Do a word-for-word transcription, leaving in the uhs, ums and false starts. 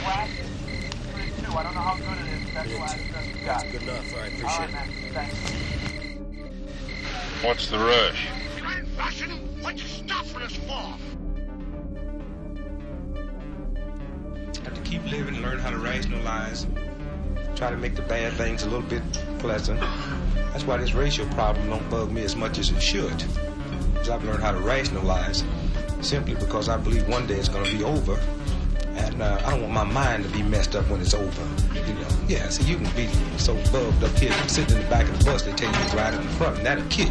wax. Two. I don't know how good it is. That's Yeah, why I that's got. good enough. All right, All appreciate right, it. man. Thanks. What's the rush? You ain't rushing? What you stopping us for? Have to keep living, learn how to rationalize, try to make the bad things a little bit pleasant. That's why this racial problem don't bug me as much as it should. Because I've learned how to rationalize simply because I believe one day it's going to be over. And uh, I don't want my mind to be messed up when it's over. You know, yeah, see, you can be so bugged up here, sitting in the back of the bus, they tell you to ride in the front, and that'll kill you.